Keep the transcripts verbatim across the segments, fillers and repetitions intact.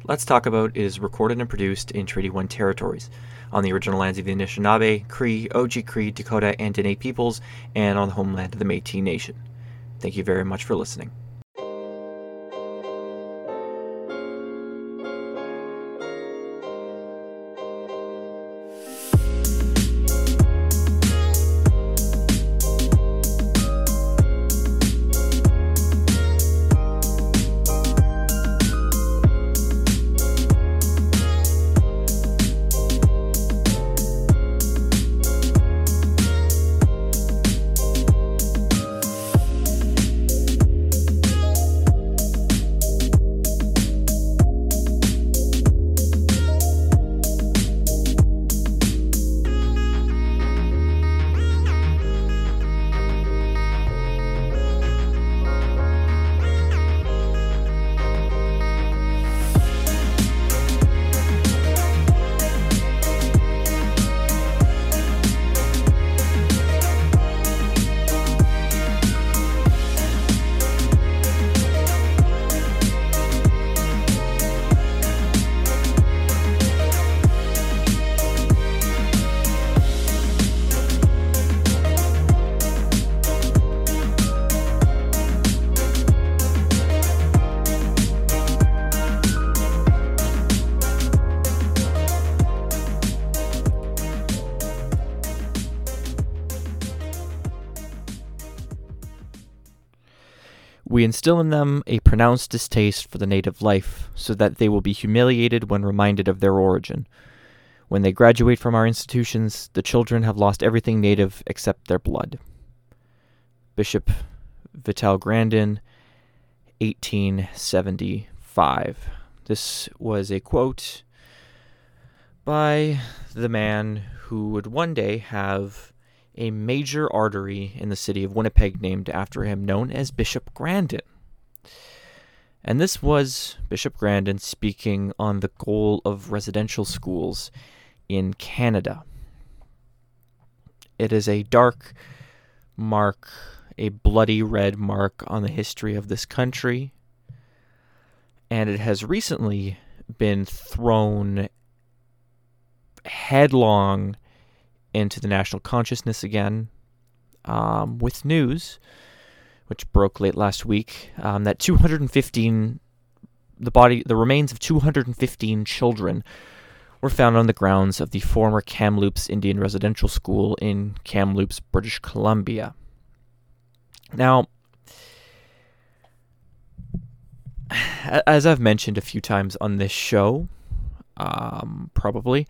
Let's Talk About is recorded and produced in Treaty one territories, on the original lands of the Anishinaabe, Cree, Oji-Cree, Dakota, and Dene peoples, and on the homeland of the Métis Nation. Thank you very much for listening. We instill in them a pronounced distaste for the native life, so that they will be humiliated when reminded of their origin. When they graduate from our institutions, the children have lost everything native except their blood. Bishop Vital Grandin, eighteen seventy-five. This was a quote by the man who would one day have a major artery in the city of Winnipeg named after him, known as Bishop Grandin. And this was Bishop Grandin speaking on the goal of residential schools in Canada. It is a dark mark, a bloody red mark on the history of this country, and it has recently been thrown headlong into the national consciousness again, um, with news, which broke late last week, um, that two hundred fifteen, the body, the remains of two hundred fifteen children were found on the grounds of the former Kamloops Indian Residential School in Kamloops, British Columbia. Now, as I've mentioned a few times on this show, um, probably,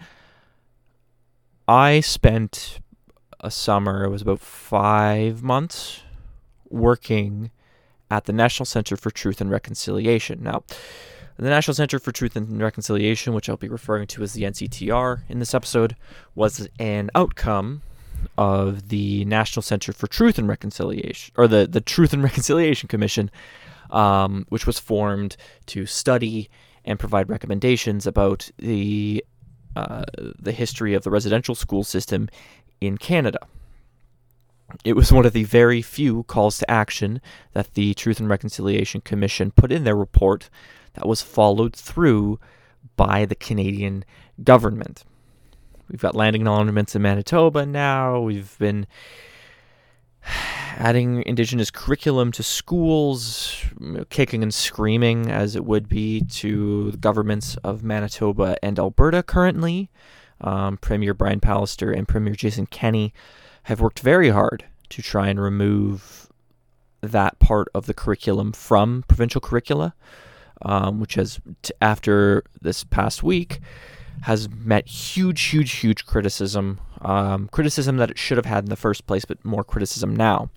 I spent a summer, it was about five months, working at the National Center for Truth and Reconciliation. Now, the National Center for Truth and Reconciliation, which I'll be referring to as the N C T R in this episode, was an outcome of the National Center for Truth and Reconciliation, or the, the Truth and Reconciliation Commission, um, which was formed to study and provide recommendations about the Uh, the history of the residential school system in Canada. It was one of the very few calls to action that the Truth and Reconciliation Commission put in their report that was followed through by the Canadian government. We've got land acknowledgements in Manitoba now. We've been adding Indigenous curriculum to schools, kicking and screaming as it would be to the governments of Manitoba and Alberta currently. Um, Premier Brian Pallister and Premier Jason Kenney have worked very hard to try and remove that part of the curriculum from provincial curricula, um, which has, t- after this past week, has met huge, huge, huge criticism. Um, criticism that it should have had in the first place, but more criticism now.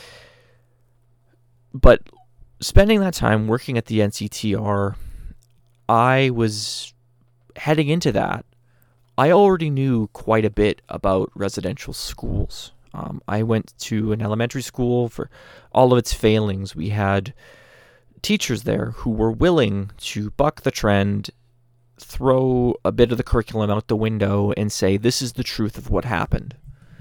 But spending that time working at the N C T R, I was heading into that. I already knew quite a bit about residential schools. Um, I went to an elementary school. For all of its failings, we had teachers there who were willing to buck the trend, throw a bit of the curriculum out the window and say, this is the truth of what happened.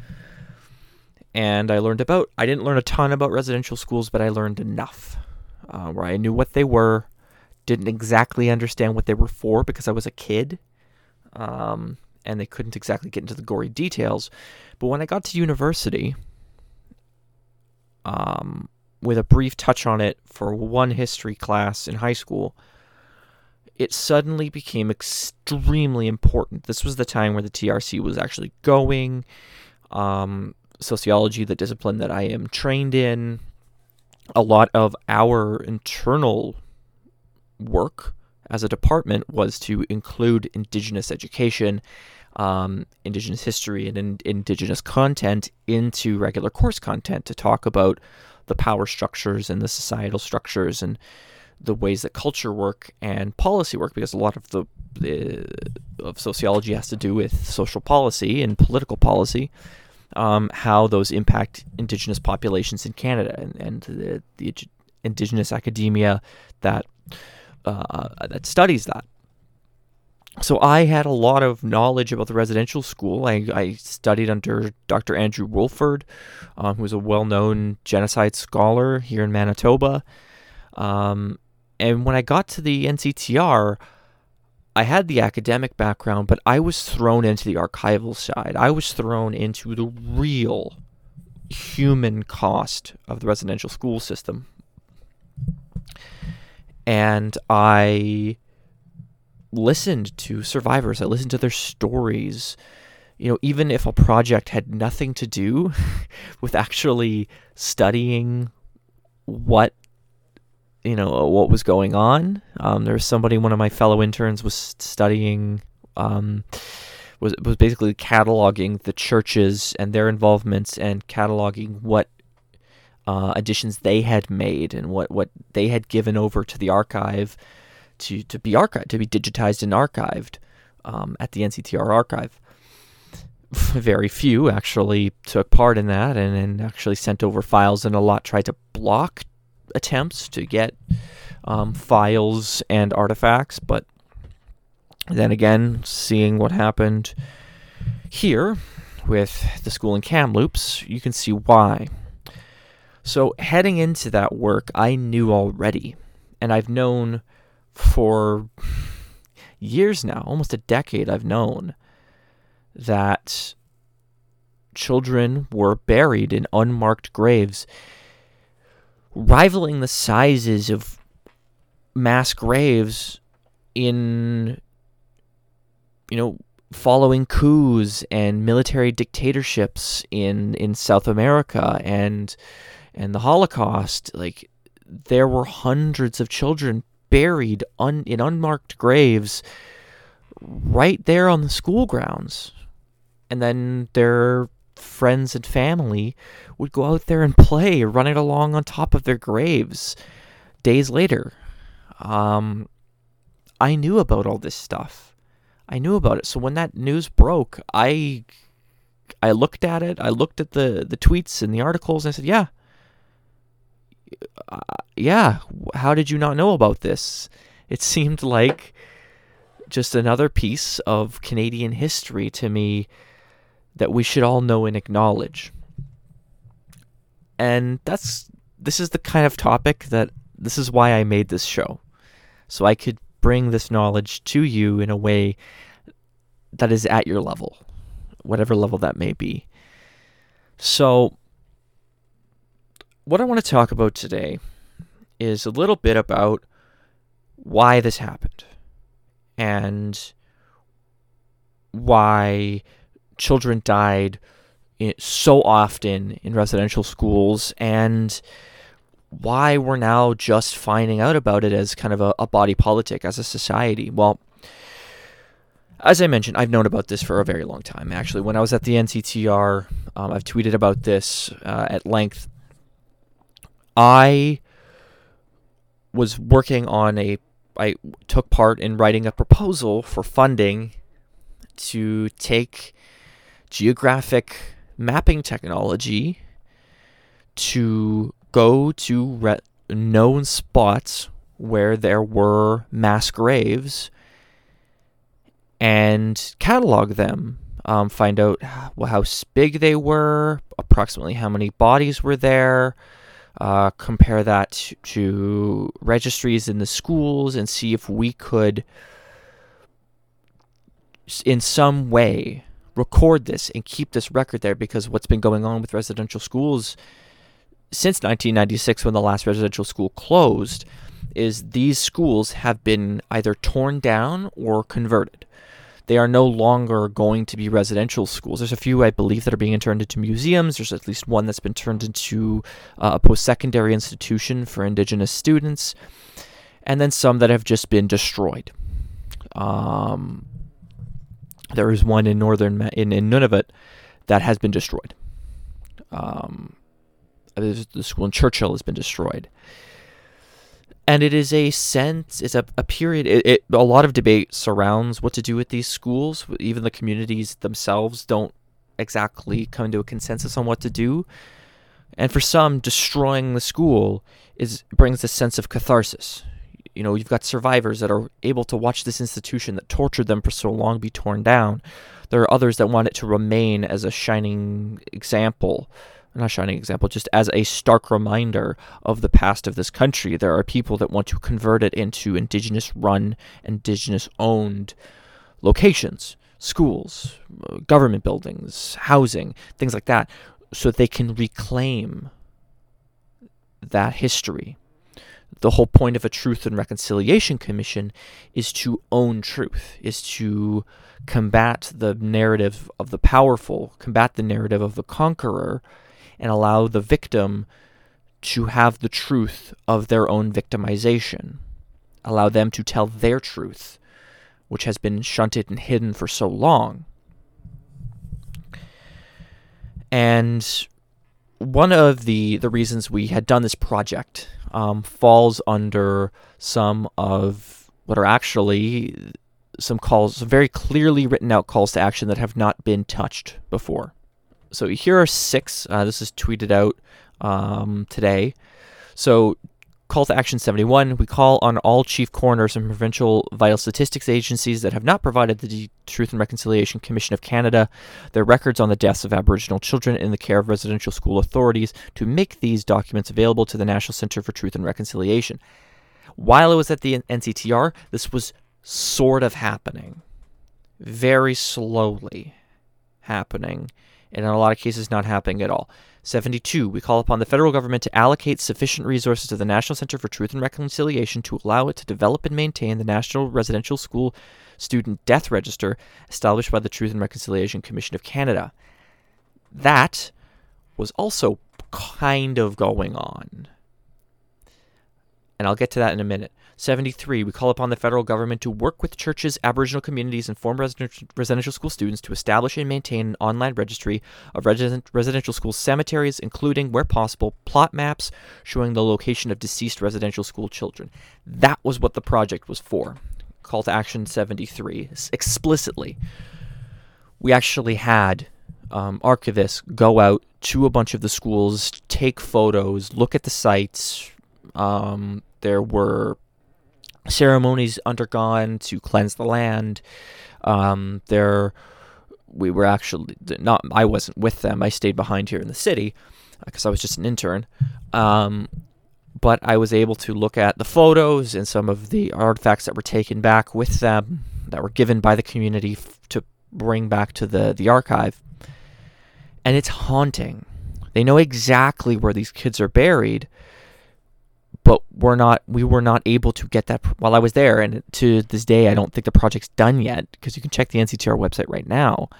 And I learned about, I didn't learn a ton about residential schools, but I learned enough uh, where I knew what they were, didn't exactly understand what they were for because I was a kid, um, and they couldn't exactly get into the gory details. But when I got to university, um, with a brief touch on it for one history class in high school, it suddenly became extremely important. This was the time where the T R C was actually going. Um, sociology, the discipline that I am trained in, a lot of our internal work as a department was to include Indigenous education, um, Indigenous history, and in, Indigenous content into regular course content to talk about the power structures and the societal structures and the ways that culture work and policy work, because a lot of the, the of sociology has to do with social policy and political policy, um, how those impact Indigenous populations in Canada and, and the, the Indigenous academia that uh, that studies that. So I had a lot of knowledge about the residential school. I, I studied under Doctor Andrew Wolford, um, who was a well-known genocide scholar here in Manitoba. Um, and when I got to the N C T R, I had the academic background, but I was thrown into the archival side. I was thrown into the real human cost of the residential school system. And I listened to survivors. I listened to their stories. You know, even if a project had nothing to do with actually studying what, you know, what was going on. Um, there was somebody, one of my fellow interns was studying, um, was was basically cataloging the churches and their involvements and cataloging what uh, additions they had made and what, what they had given over to the archive to, to be archived, to be digitized and archived um, at the N C T R archive. Very few actually took part in that and, and actually sent over files, and a lot tried to block attempts to get um, files and artifacts. But then again, seeing what happened here with the school in Kamloops, you can see why. So heading into that work, I knew already, and I've known for years now, almost a decade, I've known that children were buried in unmarked graves, rivaling the sizes of mass graves in, you know, following coups and military dictatorships in, in South America and and the Holocaust. Like, there were hundreds of children buried un, in unmarked graves right there on the school grounds. And then their friends and family would go out there and play, running along on top of their graves days later. Um, I knew about all this stuff. I knew about it. So when that news broke, I I looked at it. I looked at the, the tweets and the articles, and I said, yeah. Uh, yeah, how did you not know about this? It seemed like just another piece of Canadian history to me that we should all know and acknowledge. And that's this is the kind of topic that this is why I made this show. So I could bring this knowledge to you in a way that is at your level, whatever level that may be. So what I want to talk about today is a little bit about why this happened and why children died so often in residential schools, and why we're now just finding out about it as kind of a, a body politic as a society. Well, as I mentioned, I've known about this for a very long time. Actually, when I was at the N C T R, um, I've tweeted about this uh, at length. I was working on a, I took part in writing a proposal for funding to take geographic mapping technology to go to re- known spots where there were mass graves and catalog them, um, find out how big they were, approximately how many bodies were there, uh, compare that to, to registries in the schools, and see if we could, in some way, record this and keep this record there, because what's been going on with residential schools since nineteen ninety-six, when the last residential school closed, is these schools have been either torn down or converted. They are no longer going to be residential schools. There's a few, I believe, that are being turned into museums. There's at least one that's been turned into uh, a post-secondary institution for Indigenous students, and then some that have just been destroyed. Um, there is one in northern in, in Nunavut that has been destroyed. Um, the school in Churchill has been destroyed. And it is a sense, it's a, a period, it, it, a lot of debate surrounds what to do with these schools. Even the communities themselves don't exactly come to a consensus on what to do. And for some, destroying the school is brings a sense of catharsis. You know, you've got survivors that are able to watch this institution that tortured them for so long be torn down. There are others that want it to remain as a shining example. Not shining example, just as a stark reminder of the past of this country. There are people that want to convert it into Indigenous-run, Indigenous-owned locations, schools, government buildings, housing, things like that, so that they can reclaim that history. The whole point of a Truth and Reconciliation Commission is to own truth, is to combat the narrative of the powerful, combat the narrative of the conqueror, and allow the victim to have the truth of their own victimization. Allow them to tell their truth, which has been shunted and hidden for so long. And one of the, the reasons we had done this project um, falls under some of what are actually some calls, some very clearly written out calls to action that have not been touched before. So here are six. Uh, this is tweeted out um, today. So call to action seventy-one. We call on all chief coroners and provincial vital statistics agencies that have not provided the Truth and Reconciliation Commission of Canada their records on the deaths of Aboriginal children in the care of residential school authorities to make these documents available to the National Centre for Truth and Reconciliation. While I was at the N C T R, this was sort of happening. Very slowly happening. And in a lot of cases, not happening at all. seventy-two, we call upon the federal government to allocate sufficient resources to the National Centre for Truth and Reconciliation to allow it to develop and maintain the National Residential School Student Death Register established by the Truth and Reconciliation Commission of Canada. That was also kind of going on. And I'll get to that in a minute. seventy-three, we call upon the federal government to work with churches, Aboriginal communities, and former residential, residential school students to establish and maintain an online registry of resident, residential school cemeteries, including, where possible, plot maps showing the location of deceased residential school children. That was what the project was for. Call to action seventy-three, explicitly. We actually had um, archivists go out to a bunch of the schools, take photos, look at the sites. Um, there were ceremonies undergone to cleanse the land. Um, there, we were actually not. I wasn't with them. I stayed behind here in the city because I was just an intern. Um, but I was able to look at the photos and some of the artifacts that were taken back with them, that were given by the community f- to bring back to the the archive. And it's haunting. They know exactly where these kids are buried. But we're not. We were not able to get that while I was there, and to this day, I don't think the project's done yet. Because you can check the N C T R website right now,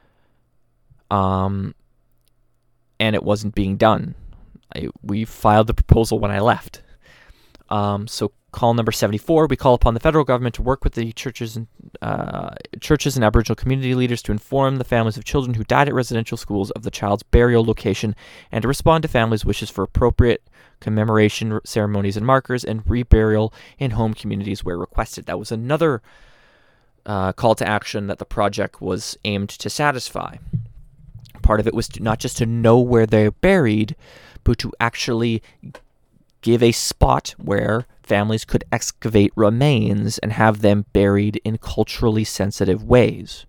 um, and it wasn't being done. I, we filed the proposal when I left. Um, so call number seventy-four. We call upon the federal government to work with the churches and uh, churches and Aboriginal community leaders to inform the families of children who died at residential schools of the child's burial location, and to respond to families' wishes for appropriate commemoration ceremonies and markers, and reburial in home communities where requested. That was another uh, call to action that the project was aimed to satisfy. Part of it was to, not just to know where they're buried, but to actually give a spot where families could excavate remains and have them buried in culturally sensitive ways.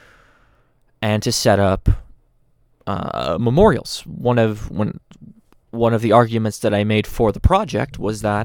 And to set up uh, memorials. One of when one of the arguments that I made for the project was that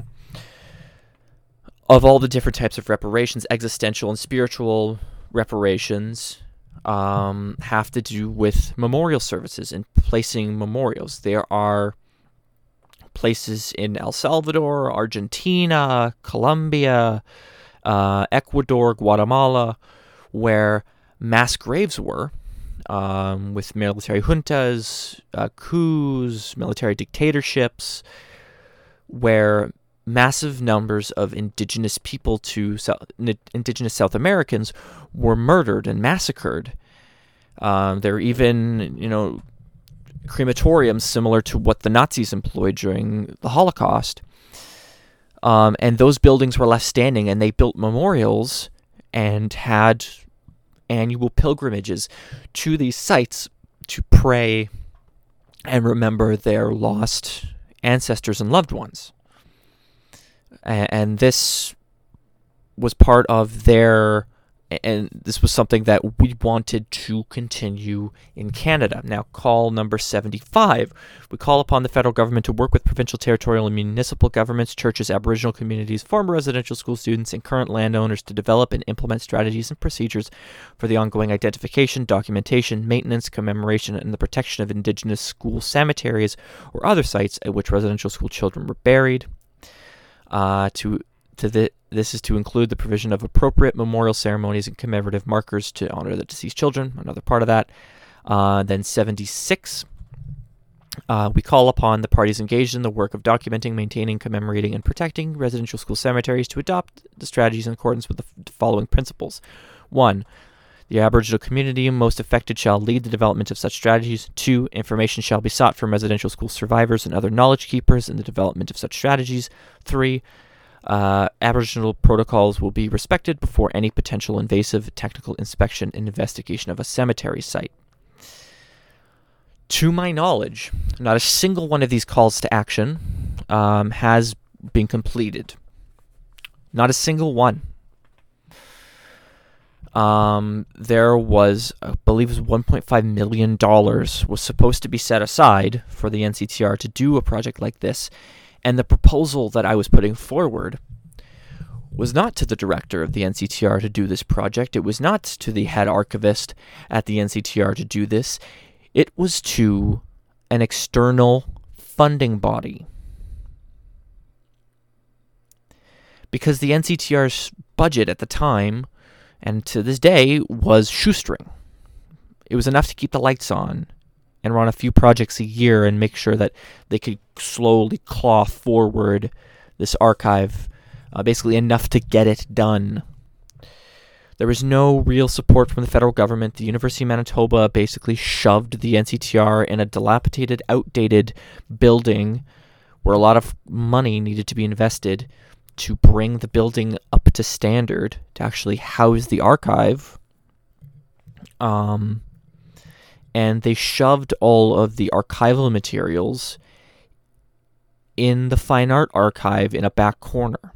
of all the different types of reparations, existential and spiritual reparations um, have to do with memorial services and placing memorials. There are places in El Salvador, Argentina, Colombia, uh, Ecuador, Guatemala, where mass graves were, um, with military juntas, uh, coups, military dictatorships, where massive numbers of indigenous people to South, indigenous South Americans were murdered and massacred. Um, there are even, you know, crematoriums similar to what the Nazis employed during the Holocaust. Um, and those buildings were left standing, and they built memorials and had annual pilgrimages to these sites to pray and remember their lost ancestors and loved ones. And this was part of their, and this was something that we wanted to continue in Canada. Now, call number seventy-five. We call upon the federal government to work with provincial, territorial, and municipal governments, churches, Aboriginal communities, former residential school students, and current landowners to develop and implement strategies and procedures for the ongoing identification, documentation, maintenance, commemoration, and the protection of Indigenous school cemeteries or other sites at which residential school children were buried. Uh, to to the this is to include the provision of appropriate memorial ceremonies and commemorative markers to honor the deceased children. Another part of that. Uh, then seventy-six. Uh, we call upon the parties engaged in the work of documenting, maintaining, commemorating, and protecting residential school cemeteries to adopt the strategies in accordance with the f- following principles. One, the Aboriginal community most affected shall lead the development of such strategies. Two, information shall be sought from residential school survivors and other knowledge keepers in the development of such strategies. Three, uh, Aboriginal protocols will be respected before any potential invasive technical inspection and investigation of a cemetery site. To my knowledge, not a single one of these calls to action um, has been completed. Not a single one. Um, there was, I believe it was one point five million dollars was supposed to be set aside for the N C T R to do a project like this. And the proposal that I was putting forward was not to the director of the N C T R to do this project. It was not to the head archivist at the N C T R to do this. It was to an external funding body. Because the N C T R's budget at the time, and to this day, was shoestring. It was enough to keep the lights on and run a few projects a year and make sure that they could slowly claw forward this archive, uh, basically enough to get it done. There was no real support from the federal government. The University of Manitoba basically shoved the N C T R in a dilapidated, outdated building where a lot of money needed to be invested to bring the building up to standard to actually house the archive. Um, and they shoved all of the archival materials in the Fine Art Archive in a back corner.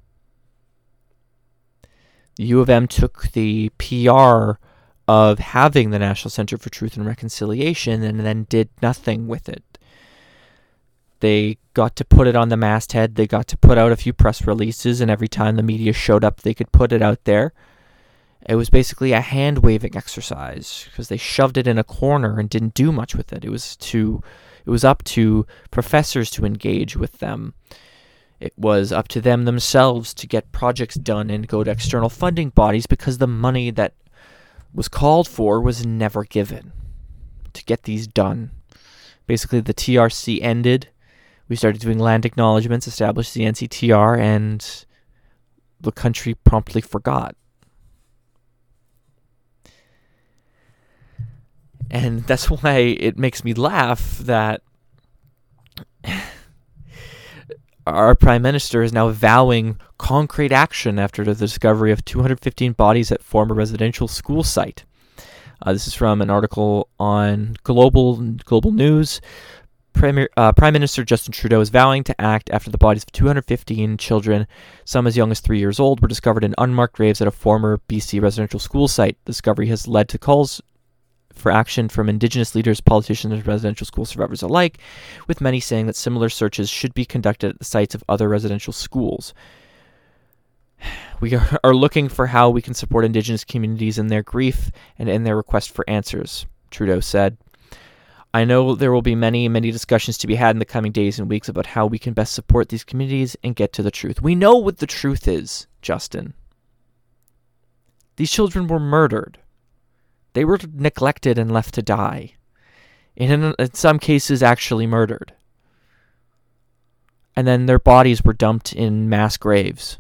The U of M took the P R of having the National Center for Truth and Reconciliation and then did nothing with it. They got to put it on the masthead. They got to put out a few press releases, and every time the media showed up, they could put it out there. It was basically a hand-waving exercise because they shoved it in a corner and didn't do much with it. It was to, it was up to professors to engage with them. It was up to them themselves to get projects done and go to external funding bodies because the money that was called for was never given to get these done. Basically, the T R C ended. We started doing land acknowledgements, established the N C T R, and the country promptly forgot. And that's why it makes me laugh that our Prime Minister is now vowing concrete action after the discovery of two hundred fifteen bodies at former residential school site. Uh, this is from an article on Global Global News. Premier, uh, Prime Minister Justin Trudeau is vowing to act after the bodies of two hundred fifteen children, some as young as three years old, were discovered in unmarked graves at a former B C residential school site. The discovery has led to calls for action from Indigenous leaders, politicians, and residential school survivors alike, with many saying that similar searches should be conducted at the sites of other residential schools. We are, are looking for how we can support Indigenous communities in their grief and in their request for answers, Trudeau said. I know there will be many, many discussions to be had in the coming days and weeks about how we can best support these communities and get to the truth. We know what the truth is, Justin. These children were murdered. They were neglected and left to die. And in, in some cases, actually murdered. And then their bodies were dumped in mass graves.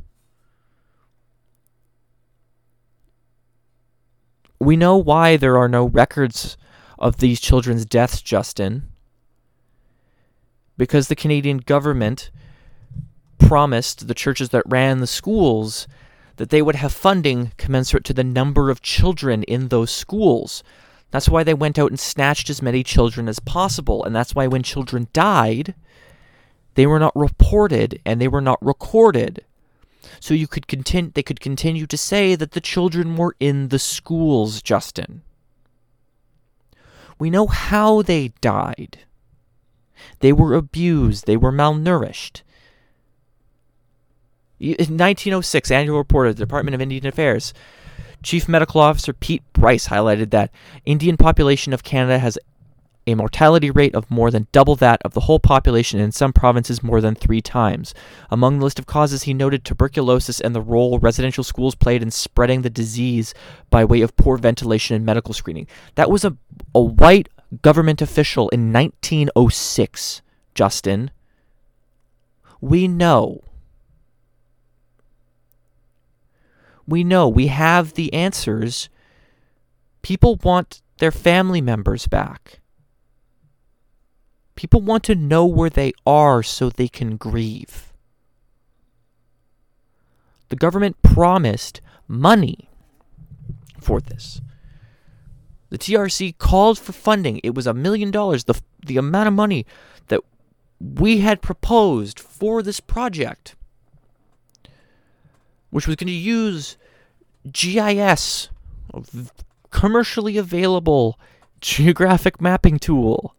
We know why there are no records of these children's deaths, Justin. Because the Canadian government promised the churches that ran the schools that they would have funding commensurate to the number of children in those schools. That's why they went out and snatched as many children as possible. And that's why when children died, they were not reported and they were not recorded. So you could continue, they could continue to say that the children were in the schools, Justin. We know how they died. They were abused. They were malnourished. In nineteen oh six, annual report of the Department of Indian Affairs, Chief Medical Officer Pete Bryce highlighted that Indian population of Canada has a mortality rate of more than double that of the whole population, and in some provinces more than three times. Among the list of causes, he noted tuberculosis and the role residential schools played in spreading the disease by way of poor ventilation and medical screening. That was a, a white government official in nineteen oh six, Justin. We know. We know. We have the answers. People want their family members back. People want to know where they are so they can grieve. The government promised money for this. The T R C called for funding. It was a million dollars, the the amount of money that we had proposed for this project, which was going to use G I S, a commercially available geographic mapping tool,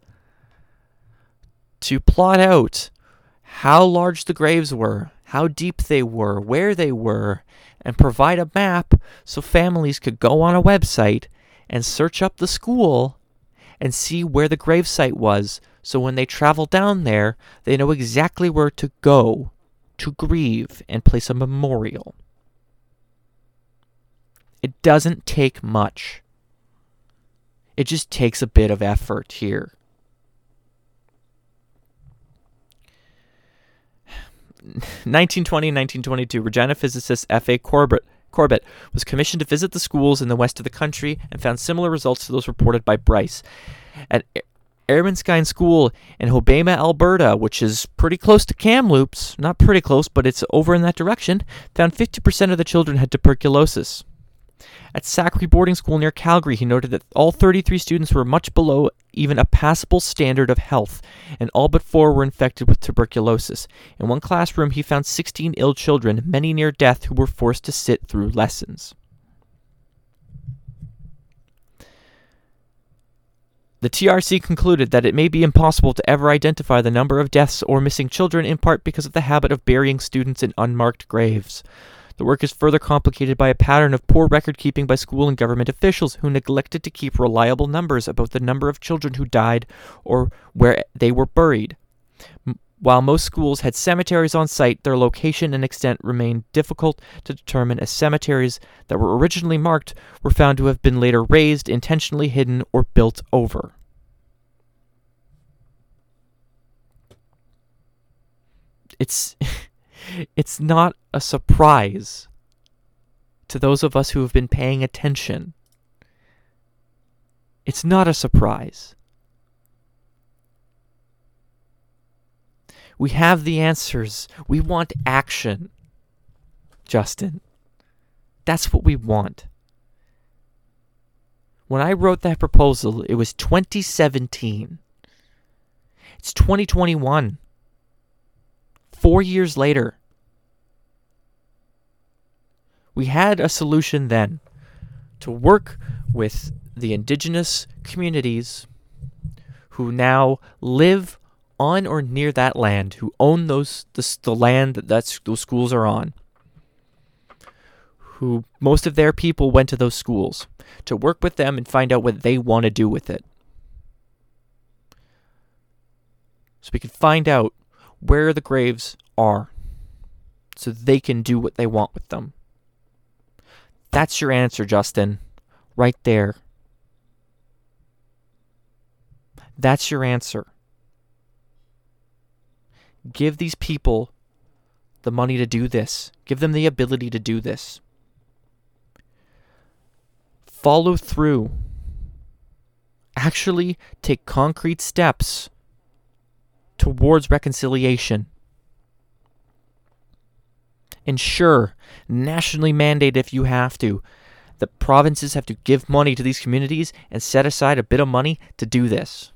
to plot out how large the graves were, how deep they were, where they were, and provide a map so families could go on a website and search up the school and see where the gravesite was, so when they travel down there, they know exactly where to go to grieve and place a memorial. It doesn't take much. It just takes a bit of effort here. nineteen twenty and nineteen twenty-two, Regina physicist F A Corbett, Corbett was commissioned to visit the schools in the west of the country and found similar results to those reported by Bryce. At Ermenskine School in Hobbema, Alberta, which is pretty close to Kamloops, not pretty close, but it's over in that direction, found fifty percent of the children had tuberculosis. At Sacre Boarding School near Calgary, he noted that all thirty-three students were much below even a passable standard of health, and all but four were infected with tuberculosis. In one classroom, he found sixteen ill children, many near death, who were forced to sit through lessons. The T R C concluded that it may be impossible to ever identify the number of deaths or missing children, in part because of the habit of burying students in unmarked graves. The work is further complicated by a pattern of poor record-keeping by school and government officials who neglected to keep reliable numbers about the number of children who died or where they were buried. M- While most schools had cemeteries on site, their location and extent remained difficult to determine, as cemeteries that were originally marked were found to have been later razed, intentionally hidden, or built over. It's... It's not a surprise to those of us who have been paying attention. It's not a surprise. We have the answers. We want action, Justin. That's what we want. When I wrote that proposal, it was twenty seventeen. It's twenty twenty-one. Four years later, we had a solution then to work with the indigenous communities who now live on or near that land, who own those the, the land that that's, those schools are on, who most of their people went to those schools, to work with them and find out what they want to do with it. So we can find out where the graves are so they can do what they want with them. That's your answer, Justin. Right there. That's your answer. Give these people the money to do this. Give them the ability to do this. Follow through. Actually take concrete steps towards reconciliation. Ensure, nationally mandate if you have to, that provinces have to give money to these communities and set aside a bit of money to do this.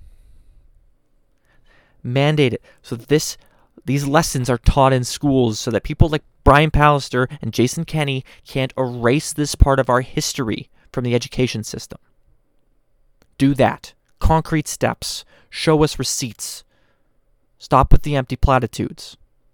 Mandate it so that this these lessons are taught in schools so that people like Brian Pallister and Jason Kenney can't erase this part of our history from the education system. Do that. Concrete steps. Show us receipts. Stop with the empty platitudes.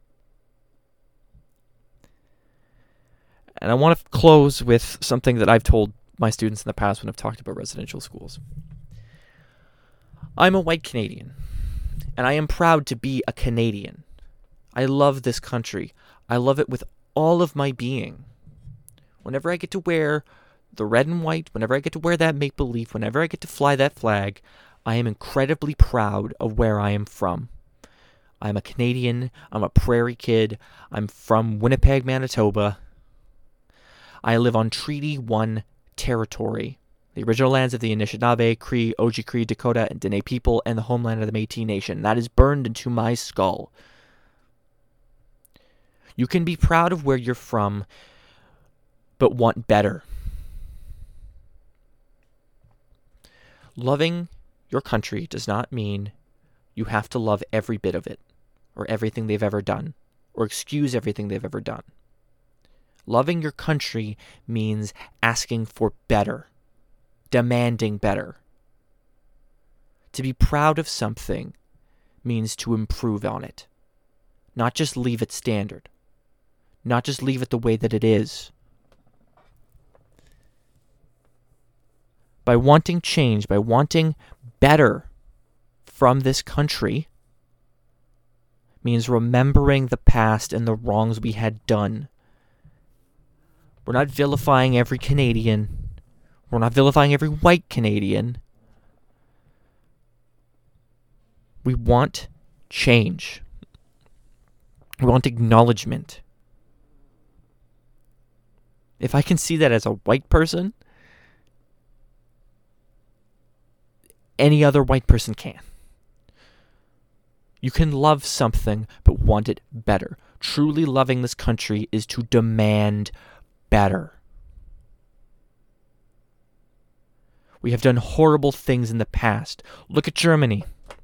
And I want to close with something that I've told my students in the past when I've talked about residential schools. I'm a white Canadian, and I am proud to be a Canadian. I love this country. I love it with all of my being. Whenever I get to wear the red and white, whenever I get to wear that make-believe, whenever I get to fly that flag, I am incredibly proud of where I am from. I'm a Canadian. I'm a prairie kid. I'm from Winnipeg, Manitoba. I live on Treaty one territory, the original lands of the Anishinaabe, Cree, Oji-Cree, Dakota, and Dene people, and the homeland of the Métis Nation. That is burned into my skull. You can be proud of where you're from, but want better. Loving your country does not mean you have to love every bit of it, or everything they've ever done, or excuse everything they've ever done. Loving your country means asking for better, demanding better. To be proud of something means to improve on it, not just leave it standard, not just leave it the way that it is. By wanting change, by wanting better from this country, means remembering the past and the wrongs we had done. We're not vilifying every Canadian. We're not vilifying every white Canadian. We want change. We want acknowledgement. If I can see that as a white person, any other white person can. You can love something, but want it better. Truly loving this country is to demand better. We have done horrible things in the past. Look at Germany.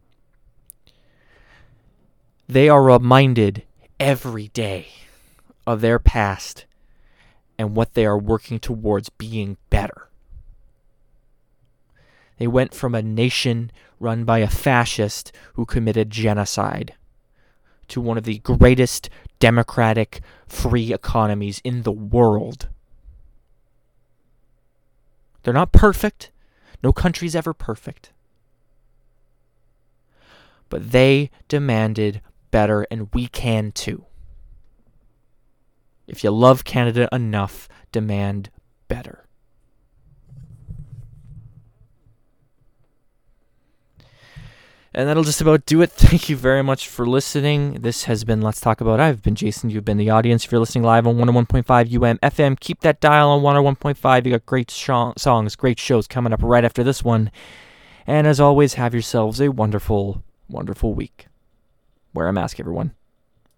They are reminded every day of their past and what they are working towards being better. They went from a nation run by a fascist who committed genocide to one of the greatest democratic, free economies in the world. They're not perfect. No country's ever perfect. But they demanded better, and we can too. If you love Canada enough, demand better. And that'll just about do it. Thank you very much for listening. This has been Let's Talk About. I've been Jason. You've been the audience. If you're listening live on one oh one point five U M F M, keep that dial on one oh one point five. You got great sh- songs, great shows coming up right after this one. And as always, have yourselves a wonderful, wonderful week. Wear a mask, everyone.